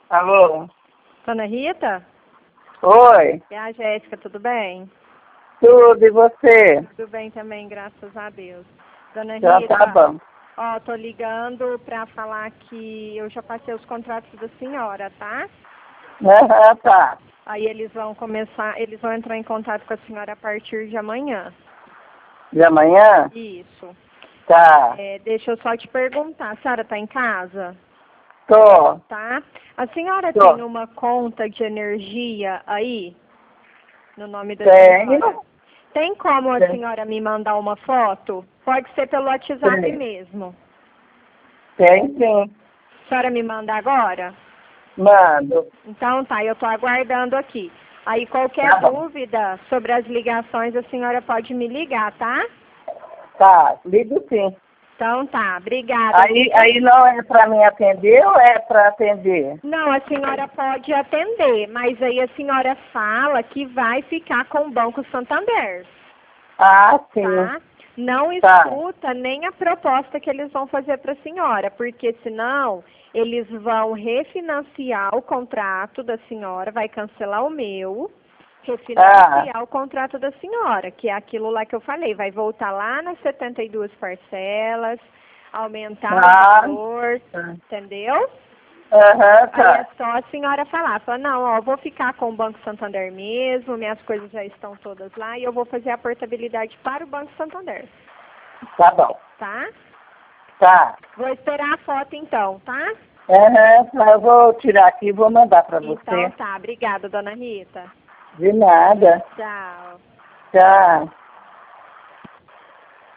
Alô? Dona Rita? Oi, E a Jéssica, tudo bem? tudo, e você? Tudo bem também, graças a Deus. Dona Já Rita, tá bom. ó, tô ligando pra falar que eu já passei os contratos da senhora, tá? Tá. Aí eles vão entrar em contato com a senhora a partir de amanhã. De amanhã? Isso. Tá. Deixa eu só te perguntar, a senhora tá em casa? Tô. Tá? A senhora Tô. tem uma conta de energia aí? No nome da Tenho. senhora? Tem como a Tem. senhora me mandar uma foto? Pode ser pelo WhatsApp Tem. mesmo. Tem sim. A senhora me manda agora? Mando. Então tá, eu tô aguardando aqui. Aí qualquer Tá bom. dúvida sobre as ligações, a senhora pode me ligar, tá? Tá, ligo sim. Então tá, obrigada. Aí não é pra mim atender ou é pra atender? Não, a senhora pode atender, mas aí a senhora fala que vai ficar com o Banco Santander, Ah, sim. tá? Não Tá. escuta nem a proposta que eles vão fazer para a senhora, porque senão eles vão refinanciar o contrato da senhora, vai cancelar o meu, refinanciar o contrato da senhora, que é aquilo lá que eu falei, vai voltar lá nas 72 parcelas, aumentar o valor, entendeu? Aham, Aí é tá. só a senhora falar, fala, não, ó, vou ficar com o Banco Santander mesmo, minhas coisas já estão todas lá e eu vou fazer a portabilidade para o Banco Santander, Tá bom. tá? Tá. Vou esperar a foto então, tá? Aham, eu vou tirar aqui e vou mandar pra Então você. tá, obrigada, dona Rita. De nada. Tchau. Tchau.